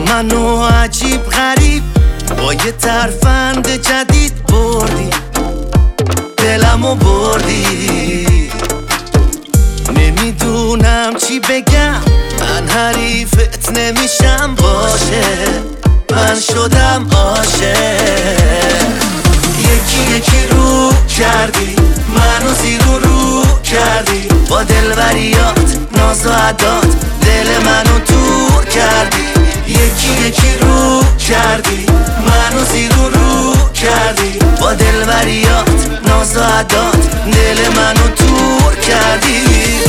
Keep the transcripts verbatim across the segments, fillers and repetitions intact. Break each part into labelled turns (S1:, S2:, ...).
S1: منو عجیب غریب با یه ترفند جدید بردی، دلمو بردی. نمیدونم چی بگم، من حریفت نمیشم، باشه من شدم عاشق. یکی یکی رو کردی منو زیر و رو کردی، با دلبریات ناز و عدات دل منو دور کردی. یکی یکی رو کردی منو زیر و رو کردی، با دلبریات ناز و عدات دل منو دور کردی.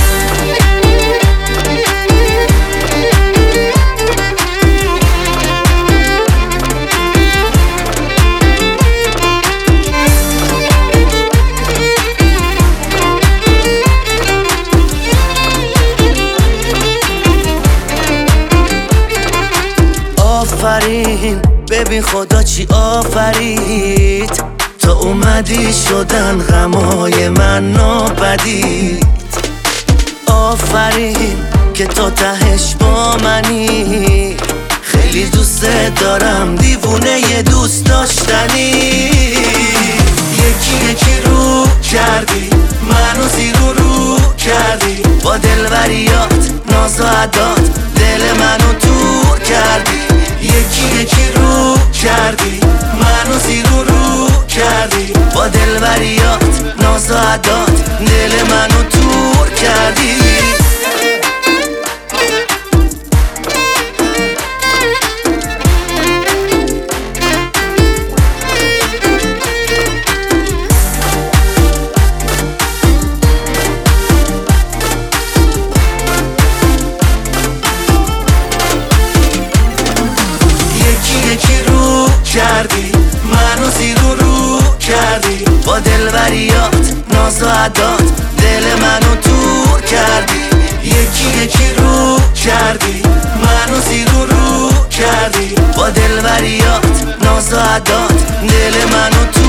S1: آفرین ببین خدا چی آفرید، تا اومدی شدن غمای من نابدید. آفرین که تا تهش با منی، خیلی دوست دارم دیوونه ی دوست داشتنی. یکی یکی رو کردی منو زیر و رو کردی، با دلبریات ناز و عدات دل منو دور کردی. یکی یکی رو کردی منو زیر و رو کردی، با دلبریات ناز و عدات دل منو دور کردی. کردی منو زیر و رو کردی، با دلبریات ناز و عدات دل منو دور کردی. یکی یکی رو کردی منو زیر و رو کردی، با دلبریات ناز و عدات دل منو دور